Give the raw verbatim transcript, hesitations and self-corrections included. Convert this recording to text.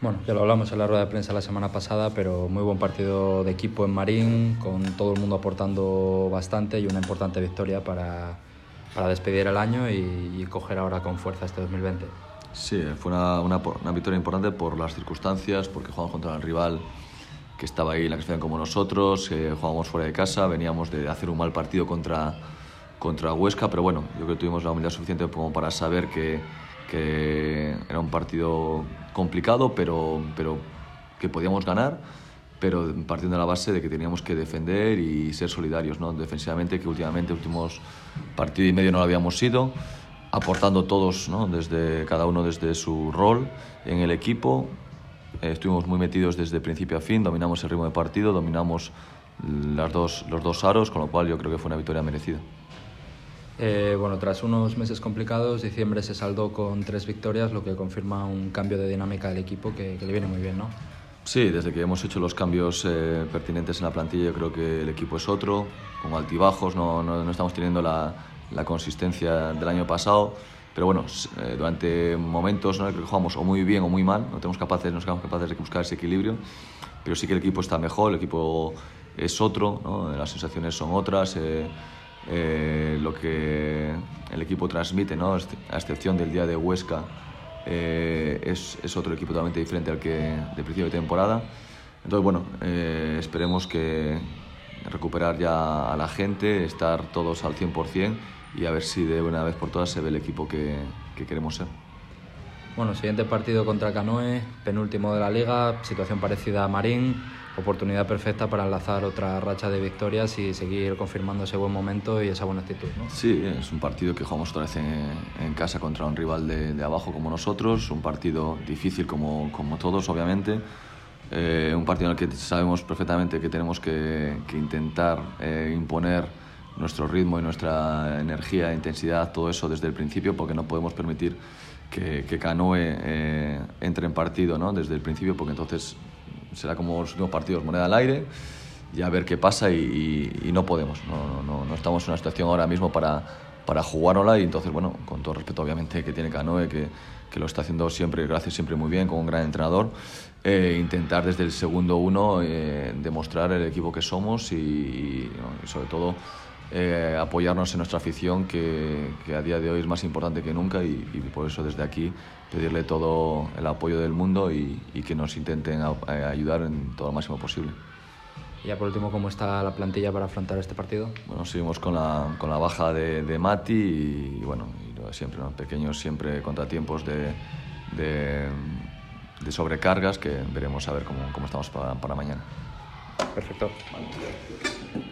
Bueno, ya lo hablamos en la rueda de prensa la semana pasada, pero muy buen partido de equipo en Marín, con todo el mundo aportando bastante y una importante victoria para, para despedir el año y, y coger ahora con fuerza este dos mil veinte. Sí, fue una, una, una victoria importante por las circunstancias, porque jugamos contra el rival que estaba ahí en la clasificación como nosotros, eh, jugábamos fuera de casa, veníamos de hacer un mal partido contra, contra Huesca, pero bueno, yo creo que tuvimos la humildad suficiente como para saber que, que era un partido complicado, pero, pero que podíamos ganar, pero partiendo de la base de que teníamos que defender y ser solidarios, ¿no? Defensivamente, que últimamente, últimos partido y medio no lo habíamos sido, aportando todos, ¿no? Desde, cada uno desde su rol en el equipo. Eh, estuvimos muy metidos desde principio a fin, dominamos el ritmo de partido, dominamos las dos, los dos aros, con lo cual yo creo que fue una victoria merecida. Eh, bueno, tras unos meses complicados, diciembre se saldó con tres victorias, lo que confirma un cambio de dinámica del equipo que, que le viene muy bien, ¿no? Sí, desde que hemos hecho los cambios eh, pertinentes en la plantilla, yo creo que el equipo es otro, con altibajos, no, no, no estamos teniendo la, la consistencia del año pasado, pero bueno, eh, durante momentos, ¿no?, creo que jugamos o muy bien o muy mal, no tenemos capaces, no somos capaces de buscar ese equilibrio, pero sí que el equipo está mejor, el equipo es otro, ¿no? Las sensaciones son otras, eh, eh, lo que el equipo transmite, ¿no?, a excepción del día de Huesca, eh, es, es otro equipo totalmente diferente al que de principio de temporada. Entonces, bueno, eh, esperemos que recuperar ya a la gente, estar todos al cien por cien y a ver si de una vez por todas se ve el equipo que, que queremos ser. Bueno, siguiente partido contra Canoe, penúltimo de la Liga, situación parecida a Marín, oportunidad perfecta para enlazar otra racha de victorias y seguir confirmando ese buen momento y esa buena actitud, ¿no? Sí, es un partido que jugamos otra vez en, en casa contra un rival de, de abajo como nosotros, un partido difícil como, como todos, obviamente. Eh, un partido en el que sabemos perfectamente que tenemos que, que intentar eh, imponer nuestro ritmo y nuestra energía, intensidad, todo eso desde el principio, porque no podemos permitir que, que Canoe eh, entre en partido, ¿no?, desde el principio, porque entonces será como los últimos partidos, moneda al aire, y a ver qué pasa, y, y, y no podemos, no, no, no estamos en una situación ahora mismo para, para jugárnosla, y entonces, bueno, con todo respeto obviamente que tiene Canoe, que, que lo está haciendo siempre, gracias, siempre muy bien, con un gran entrenador, eh, intentar desde el segundo uno eh, demostrar el equipo que somos y, y, y sobre todo eh, apoyarnos en nuestra afición, que, que a día de hoy es más importante que nunca, y, y por eso desde aquí pedirle todo el apoyo del mundo y, y que nos intenten a, a ayudar en todo lo máximo posible. Y ya por último, ¿cómo está la plantilla para afrontar este partido? Bueno, seguimos con la, con la baja de, de Mati y, y bueno, y lo de siempre, ¿no?, pequeños siempre contratiempos de, de, de sobrecargas, que veremos a ver cómo, cómo estamos para, para mañana. Perfecto. Vale.